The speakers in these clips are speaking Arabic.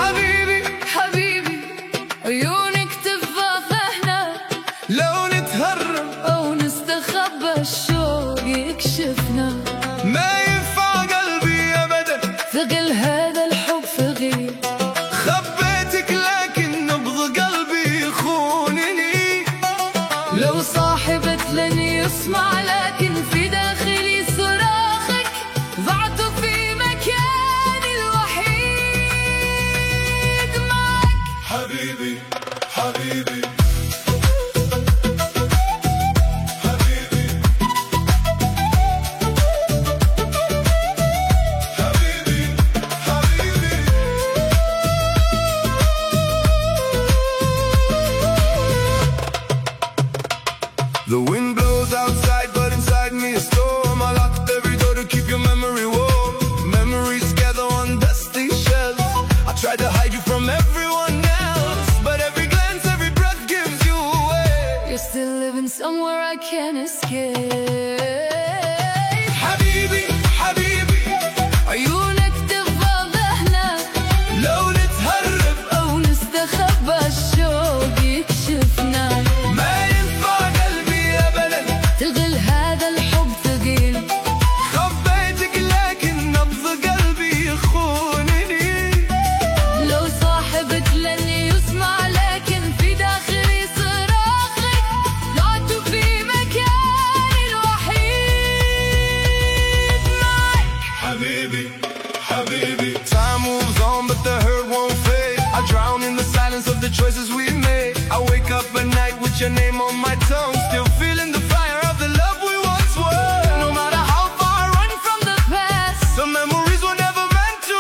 حبيبي حبيبي عيونك تفضحنا، لو نتهرب أو نستخبى الشوق يكشفنا. ما ينفع قلبي أبدا، ثقل هذا الحب ثقيل. خبيتك لكن نبض قلبي يخونني. لو صاحبت لن يسمع، لكن في داخلي صراخك ضعت في مكاني الوحيد معك. حبيبي حبيبي The wind blows outside, but inside me a storm. I locked every door to keep your memory warm. Memories gather on dusty shelves. I tried to hide you from everyone else, but every glance, every breath gives you away. You're still living somewhere I can't escape. حبيبي حبيبي عيونك تفضحنا، لو نتهرب أو نستخبى الشوق يكشفنا. ما ينفع قلبي أبدا، تلغي هذا الحب ثقيل. خبيتك لكن نبض قلبي يخونني. لو صاحبت لن يسمع، لكن في داخلي صراخك ضعت في مكاني الوحيد معك. حبيبي حبيبي Time moves on but the hurt won't fade. I drown in the silence of the choices we made. I wake up at night with your name on my tongue, still feeling the fire of the love we once were. No matter how far I run from The past, the memories were never meant to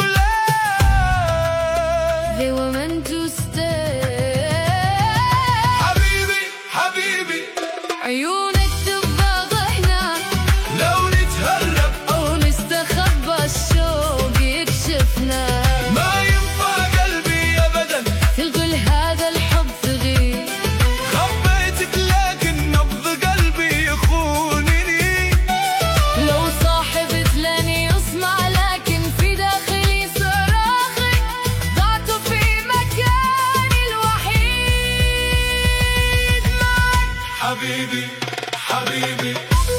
last. they were meant to stay. حبيبي حبيبي عيونك تفضحنا، لو نتهرب أو نستخبى الشوق يكشفنا. ما ينفع قلبي أبدا، تلقي هذا الحب ثقيل. خبيتك لكن نبض قلبي يخونني. لو صاحبت لن يسمع، لكن في داخلي صراخك ضعت في مكاني الوحيد معك. حبيبي حبيبي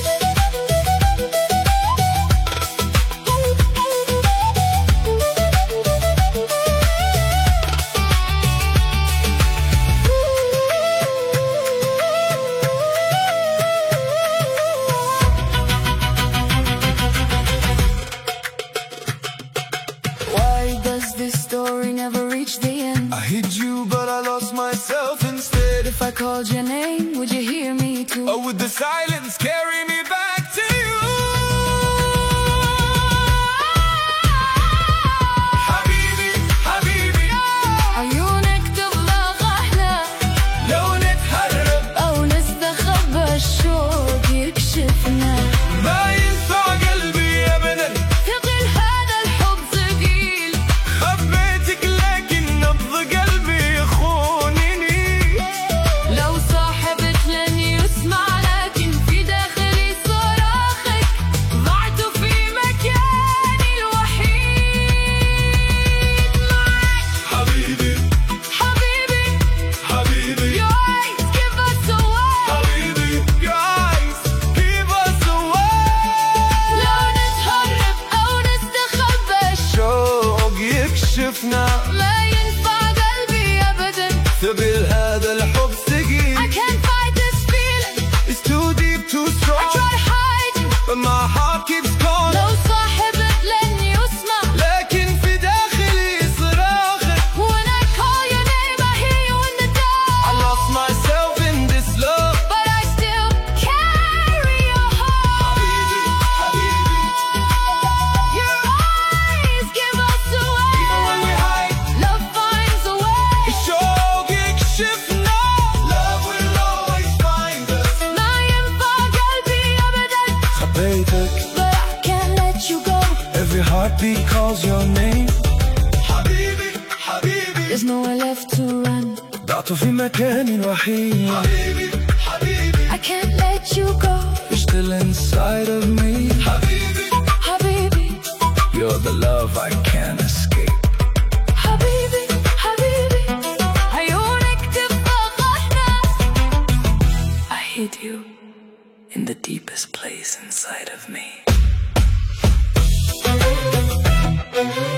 Why does this story never reach the end? I hid you but I lost myself instead. If I called your name, would you hear me too? Or would the silence carry me back to you? حبيبي حبيبي عيونك تفضحنا، لو نتهرب أو نستخبى الشوق يكشفنا. ما ينفع قلبي أبدا، ثقل هذا الحب ثقيل. خبيتك لكن نبض قلبي يخونني. لو صاحبت لن يسمع، لكن في داخلي صراخك ضعت في مكاني الوحيد معك. حبيبي حبيبي حبيبي your eyes give us away. حبيبي your eyes keep us away. لو نتهرب أو نستخبى شوق يكشفنا. ما ينفع قلبي أبدا. ثقل هذا الحب ثقيل. I can't fight this feeling. It's too deep, too I strong, try hiding. but my heart keeps calling. لو صاحبت لن يسمع، لكن في داخلي صراخك. when I call your name I hear you in the dark. I lost myself in this love. But I still carry your heart. Your eyes give us away. Even when we hide, Love finds a way. شوق يكشفنا. Love will always find us. ما ينفع قلبي أبدا. خبيتك, But I can't let you go. every heartbeat calls your name. حبيبي حبيبي There's nowhere left to run. ضعت في مكاني الوحيد. حبيبي حبيبي I can't let you go. You're still inside of me. حبيبي Habibi, you're the love I can't escape. Habibi. hide you in the deepest place inside of me.